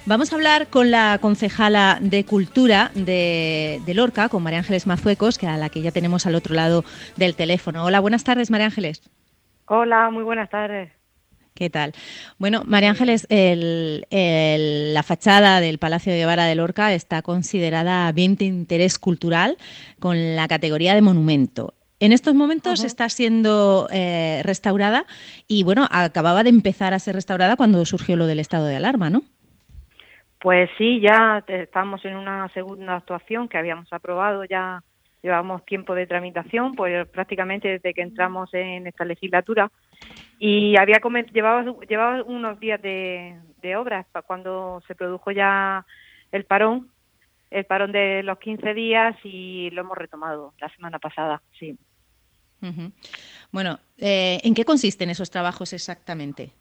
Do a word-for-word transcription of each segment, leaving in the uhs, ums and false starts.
Vamos a hablar con la concejala de Cultura de, de Lorca, con María Ángeles Mazuecos, que a la que ya tenemos al otro lado del teléfono. Hola, buenas tardes, María Ángeles. Hola, muy buenas tardes. ¿Qué tal? Bueno, María Ángeles, el, el, la fachada del Palacio de Guevara de Lorca está considerada bien de interés cultural con la categoría de monumento. En estos momentos Uh-huh. está siendo eh, restaurada y, bueno, acababa de empezar a ser restaurada cuando surgió lo del estado de alarma, ¿no? Pues sí, ya estamos en una segunda actuación que habíamos aprobado, ya llevamos tiempo de tramitación, pues prácticamente desde que entramos en esta legislatura, y había llevaba, llevaba unos días de, de obras cuando se produjo ya el parón, el parón de los quince días, y lo hemos retomado la semana pasada, sí. Uh-huh. Bueno, eh, ¿en qué consisten esos trabajos exactamente?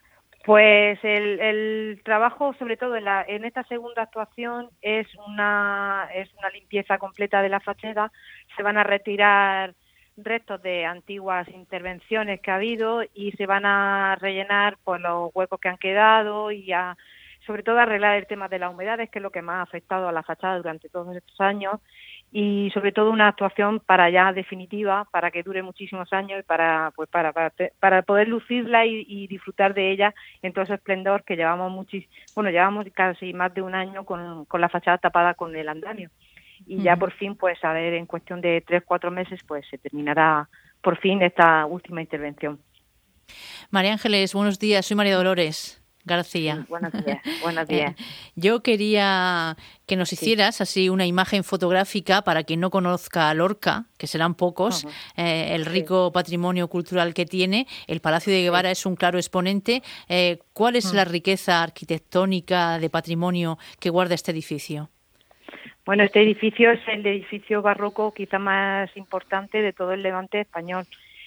Pues el, el trabajo, sobre todo en, la, en esta segunda actuación, es una es una limpieza completa de la fachada. Se van a retirar restos de antiguas intervenciones que ha habido y se van a rellenar pues los huecos que han quedado y a, sobre todo arreglar el tema de las humedades, que es lo que más ha afectado a la fachada durante todos estos años, y sobre todo una actuación para ya definitiva, para que dure muchísimos años y para pues para para, para poder lucirla y, y disfrutar de ella en todo ese esplendor que llevamos muchis, bueno llevamos casi más de un año con, con la fachada tapada con el andamio, y uh-huh. ya por fin, pues a ver, en cuestión de tres cuatro meses pues se terminará por fin esta última intervención. María Ángeles, buenos días, soy María Dolores García. Sí, buenos días, buenos días. Eh, yo quería que nos hicieras sí. así una imagen fotográfica para quien no conozca a Lorca, que serán pocos, uh-huh. eh, el rico sí. patrimonio cultural que tiene. El Palacio de Guevara sí. es un claro exponente. Eh, ¿Cuál es uh-huh. la riqueza arquitectónica de patrimonio que guarda este edificio? Bueno, este edificio es el edificio barroco quizá más importante de todo el Levante español.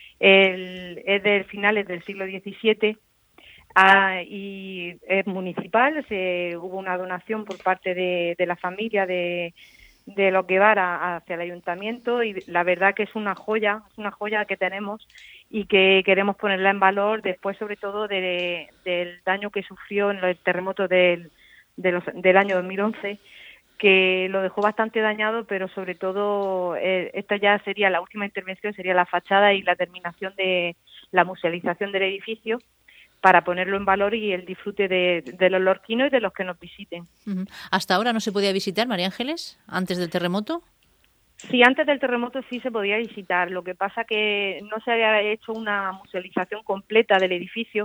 El, es de finales del siglo diecisiete. Ah, y es municipal, se, hubo una donación por parte de, de la familia de, de los Guevara hacia el ayuntamiento, y la verdad que es una joya, es una joya que tenemos y que queremos ponerla en valor después, sobre todo de, del daño que sufrió en el terremoto del, de los, del año dos mil once, que lo dejó bastante dañado, pero sobre todo eh, esta ya sería la última intervención, sería la fachada y la terminación de la musealización del edificio, para ponerlo en valor y el disfrute de, de los lorquinos y de los que nos visiten. Uh-huh. ¿Hasta ahora no se podía visitar, María Ángeles, antes del terremoto? Sí, antes del terremoto sí se podía visitar. Lo que pasa que no se había hecho una musealización completa del edificio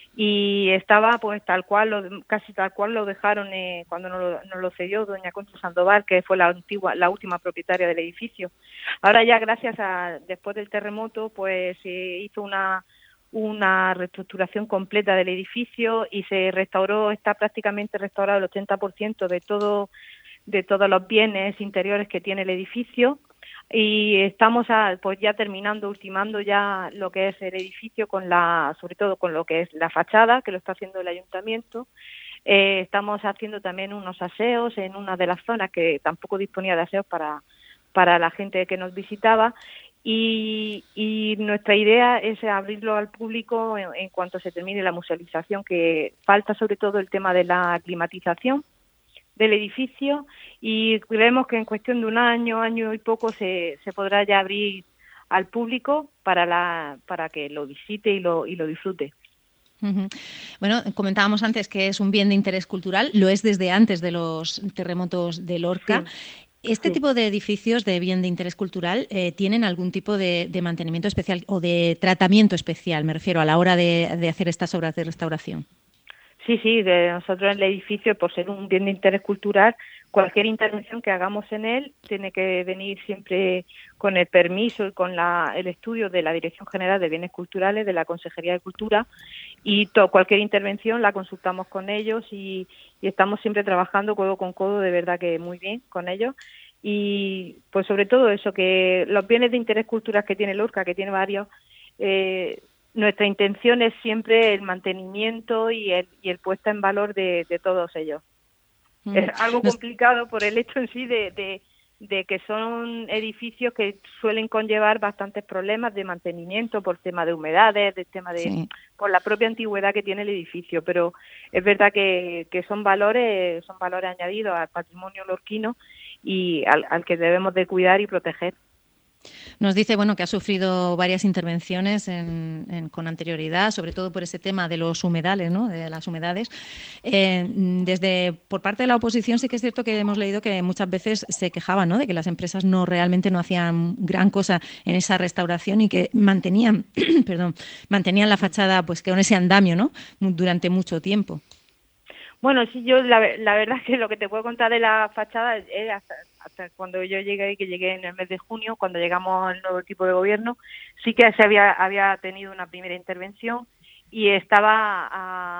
y estaba pues tal cual, lo, casi tal cual lo dejaron eh, cuando nos lo, nos lo cedió doña Concha Sandoval, que fue la antigua, la última propietaria del edificio. Ahora ya, gracias a, después del terremoto, pues se hizo una una reestructuración completa del edificio y se restauró, está prácticamente restaurado el ochenta por ciento de todo de todos los bienes interiores que tiene el edificio, y estamos a, pues ya terminando, ultimando ya lo que es el edificio, con la sobre todo con lo que es la fachada, que lo está haciendo el ayuntamiento. Eh, estamos haciendo también unos aseos en una de las zonas que tampoco disponía de aseos para para la gente que nos visitaba. Y, y nuestra idea es abrirlo al público en, en cuanto se termine la musealización, que falta sobre todo el tema de la climatización del edificio, y creemos que en cuestión de un año, año y poco se, se podrá ya abrir al público para la para que lo visite y lo y lo disfrute. Uh-huh. Bueno, comentábamos antes que es un bien de interés cultural, lo es desde antes de los terremotos de Lorca. Sí. ¿Este sí. tipo de edificios de bien de interés cultural eh, tienen algún tipo de, de mantenimiento especial o de tratamiento especial, me refiero, a la hora de, de hacer estas obras de restauración? Sí, sí, de nosotros en el edificio, por ser un bien de interés cultural, cualquier intervención que hagamos en él tiene que venir siempre con el permiso y con la, el estudio de la Dirección General de Bienes Culturales, de la Consejería de Cultura, y to, cualquier intervención la consultamos con ellos y, y estamos siempre trabajando codo con codo, de verdad que muy bien con ellos. Y pues sobre todo eso, que los bienes de interés cultural que tiene Lorca, que tiene varios, eh, nuestra intención es siempre el mantenimiento y el, y el puesta en valor de, de todos ellos. Mm. Es algo complicado por el hecho en sí de, de, de que son edificios que suelen conllevar bastantes problemas de mantenimiento por tema de humedades, de tema de sí. por la propia antigüedad que tiene el edificio, pero es verdad que, que son valores, son valores añadidos al patrimonio lorquino y al, al que debemos de cuidar y proteger. Nos dice, bueno, que ha sufrido varias intervenciones en, en, con anterioridad, sobre todo por ese tema de los humedales, ¿no? De las humedades. Eh, desde por parte de la oposición sí que es cierto que hemos leído que muchas veces se quejaban, ¿no? De que las empresas no realmente no hacían gran cosa en esa restauración y que mantenían, perdón, mantenían la fachada, pues, con ese andamio, ¿no? Durante mucho tiempo. Bueno, sí, yo la, la verdad es que lo que te puedo contar de la fachada es hasta, hasta cuando yo llegué, que llegué en el mes de junio, cuando llegamos al nuevo tipo de gobierno, sí que se había, había tenido una primera intervención y estaba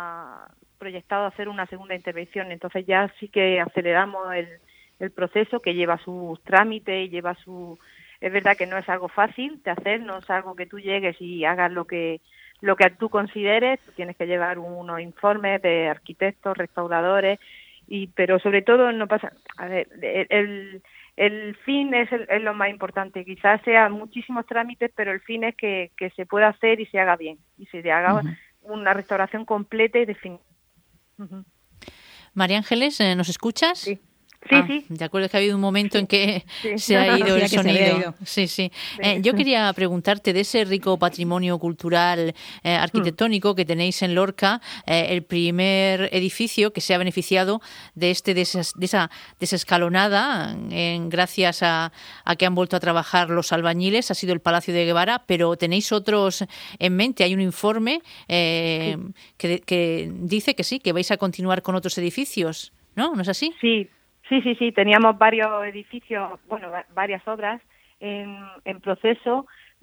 a, proyectado hacer una segunda intervención. Entonces ya sí que aceleramos el, el proceso, que lleva sus trámites y lleva su... Es verdad que no es algo fácil de hacer, no es algo que tú llegues y hagas lo que... lo que tú consideres, tú tienes que llevar unos informes de arquitectos, restauradores, y pero sobre todo no pasa, a ver, el, el fin es, el, es lo más importante, quizás sea muchísimos trámites, pero el fin es que, que se pueda hacer y se haga bien, y se haga uh-huh. una restauración completa y definitiva. Uh-huh. María Ángeles, ¿nos escuchas? Sí. Sí, ah, sí. De acuerdo, que ha habido un momento en que sí. se ha ido el sonido. Ido. Sí, sí. sí. Eh, yo quería preguntarte de ese rico patrimonio cultural eh, arquitectónico que tenéis en Lorca, eh, el primer edificio que se ha beneficiado de este de, esas, de esa desescalonada, en, gracias a, a que han vuelto a trabajar los albañiles, ha sido el Palacio de Guevara, pero tenéis otros en mente. Hay un informe eh, sí. que, que dice que sí, que vais a continuar con otros edificios, ¿no? ¿No es así? Sí. Sí, sí, sí, teníamos varios edificios, bueno, varias obras en, en proceso,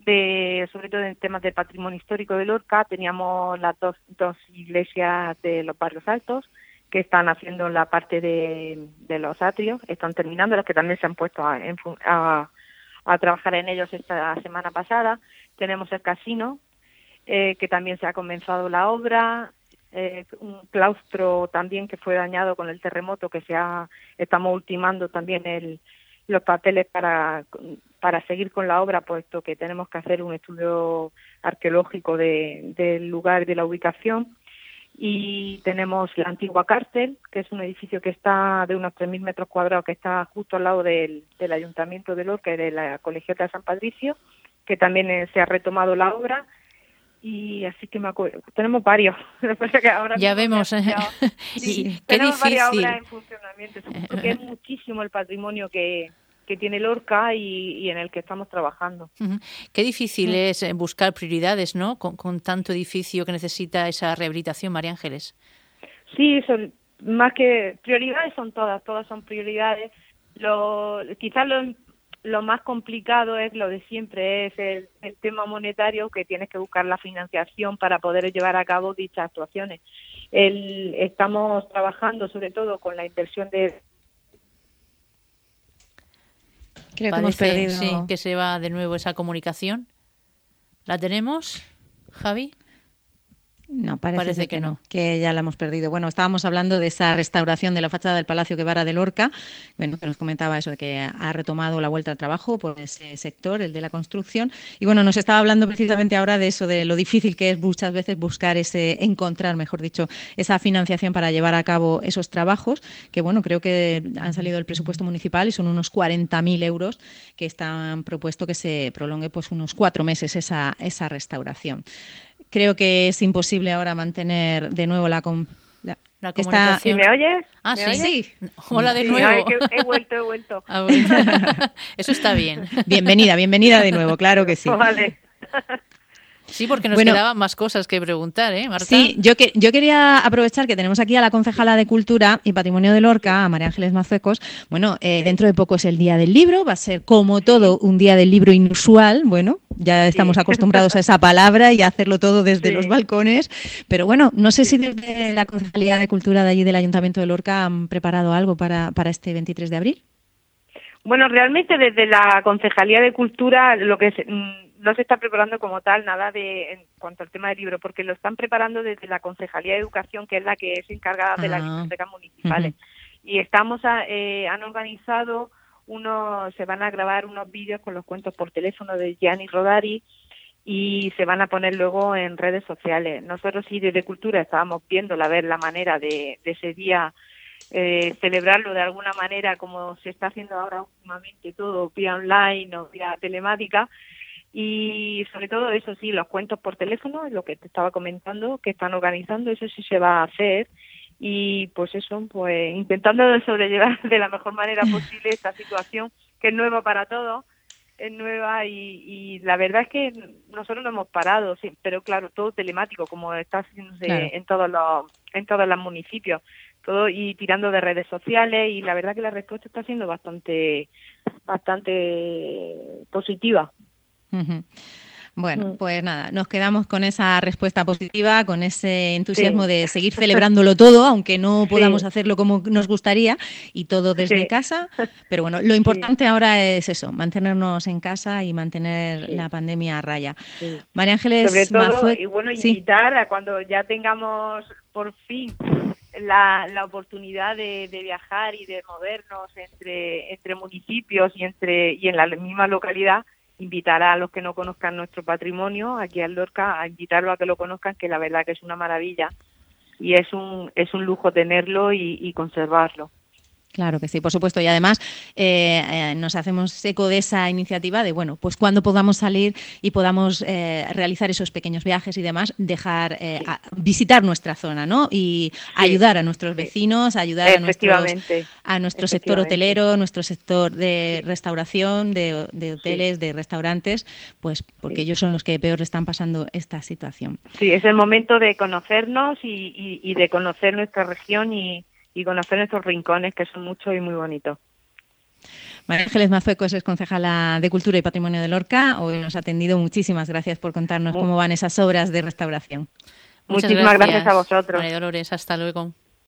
de sobre todo en temas del patrimonio histórico de Lorca. Teníamos las dos, dos iglesias de los barrios altos que están haciendo la parte de, de los atrios, están terminando, los que también se han puesto a, a, a trabajar en ellos esta semana pasada. Tenemos el casino, eh, que también se ha comenzado la obra. Eh, un claustro también que fue dañado con el terremoto, que se ha, estamos ultimando también el, los papeles para, para seguir con la obra, puesto que tenemos que hacer un estudio arqueológico de, del lugar y de la ubicación. Y tenemos la antigua cárcel, que es un edificio que está de unos tres mil metros cuadrados, que está justo al lado del, del Ayuntamiento de Lorca y de la Colegiata de San Patricio, que también eh, se ha retomado la obra. Y así que me acuerdo, tenemos varios. Que ahora ya vemos. Sí, sí, qué tenemos difícil. Varias obras en funcionamiento, porque es muchísimo el patrimonio que, que tiene Lorca y, y en el que estamos trabajando. Uh-huh. Qué difícil sí. es buscar prioridades, ¿no? Con, con tanto edificio que necesita esa rehabilitación, María Ángeles. Sí, son más que prioridades, son todas, todas son prioridades. Lo, quizás lo Lo más complicado es lo de siempre, es el, el tema monetario, que tienes que buscar la financiación para poder llevar a cabo dichas actuaciones. El, estamos trabajando sobre todo con la inversión de... Creo que hemos perdido. Sí, que se va de nuevo esa comunicación. ¿La tenemos, Javi? No, parece, parece que, que no. no, que ya la hemos perdido. Bueno, estábamos hablando de esa restauración de la fachada del Palacio Guevara de Lorca, bueno, que nos comentaba eso de que ha retomado la vuelta al trabajo por ese sector, el de la construcción, y bueno, nos estaba hablando precisamente ahora de eso, de lo difícil que es muchas veces buscar ese, encontrar, mejor dicho, esa financiación para llevar a cabo esos trabajos, que bueno, creo que han salido del presupuesto municipal y son unos cuarenta mil euros que están propuesto que se prolongue pues unos cuatro meses esa, esa restauración. Creo que es imposible ahora mantener de nuevo la, com la, la comunicación. ¿Me oyes? Ah, ¿Me sí. oyes? sí. Hola de sí, nuevo. Ay, que he vuelto, he vuelto. Ah, bueno. Eso está bien. Bienvenida, bienvenida de nuevo, claro que sí. Vale. Sí, porque nos bueno, quedaban más cosas que preguntar, ¿eh, Marta? Sí, yo, que, yo quería aprovechar que tenemos aquí a la concejala de Cultura y Patrimonio de Lorca, a María Ángeles Mazuecos. Bueno, eh, dentro de poco es el Día del Libro, va a ser como todo un Día del Libro inusual. Bueno, ya estamos sí. acostumbrados a esa palabra y a hacerlo todo desde sí. los balcones. Pero bueno, no sé sí. si desde la Concejalía de Cultura de allí del Ayuntamiento de Lorca han preparado algo para, para este veintitrés de abril. Bueno, realmente desde la Concejalía de Cultura lo que se, no se está preparando como tal nada de en cuanto al tema del libro, porque lo están preparando desde la Concejalía de Educación, que es la que es encargada de ah. las bibliotecas municipales. Uh-huh. Y estamos a, eh, han organizado uno, se van a grabar unos vídeos con los cuentos por teléfono de Gianni Rodari y se van a poner luego en redes sociales. Nosotros sí desde Cultura estábamos viendo la ver la manera de, de ese día eh, celebrarlo de alguna manera como se está haciendo ahora últimamente todo vía online o vía telemática. Y sobre todo eso sí, los cuentos por teléfono, lo que te estaba comentando, que están organizando, eso sí se va a hacer. Y pues eso, pues intentando sobrellevar de la mejor manera posible esta situación, que es nueva para todos, es nueva y, y la verdad es que nosotros no hemos parado, sí, pero claro, todo telemático, como está haciéndose claro. en todos los en todos los municipios, todo y tirando de redes sociales y la verdad que la respuesta está siendo bastante bastante positiva. Uh-huh. Bueno, pues nada, nos quedamos con esa respuesta positiva, con ese entusiasmo sí. de seguir celebrándolo todo, aunque no podamos sí. hacerlo como nos gustaría y todo desde sí. casa. Pero bueno, lo importante sí. ahora es eso, mantenernos en casa y mantener sí. la pandemia a raya. Sí. María Ángeles Sobre todo, Mazue... y bueno, invitar sí. a cuando ya tengamos por fin la, la oportunidad de, de viajar y de movernos entre, entre municipios y, entre, y en la misma localidad, invitar a los que no conozcan nuestro patrimonio aquí al Lorca, a invitarlo a que lo conozcan, que la verdad que es una maravilla y es un es un lujo tenerlo y, y conservarlo. Claro que sí, por supuesto. Y además eh, eh, nos hacemos eco de esa iniciativa de, bueno, pues cuando podamos salir y podamos eh, realizar esos pequeños viajes y demás, dejar eh, sí. a, visitar nuestra zona, ¿no? Y sí. ayudar a nuestros vecinos, ayudar a, nuestros, a nuestro sector hotelero, nuestro sector de sí. restauración, de, de hoteles, sí. de restaurantes, pues porque sí. ellos son los que peor están pasando esta situación. Sí, es el momento de conocernos y, y, y de conocer nuestra región y y conocer estos rincones que son muchos y muy bonitos. María Ángeles Mazue, es concejala de Cultura y Patrimonio de Lorca. Hoy nos ha atendido. Muchísimas gracias por contarnos muy, cómo van esas obras de restauración. Muchísimas gracias, gracias a vosotros. María Dolores, hasta luego.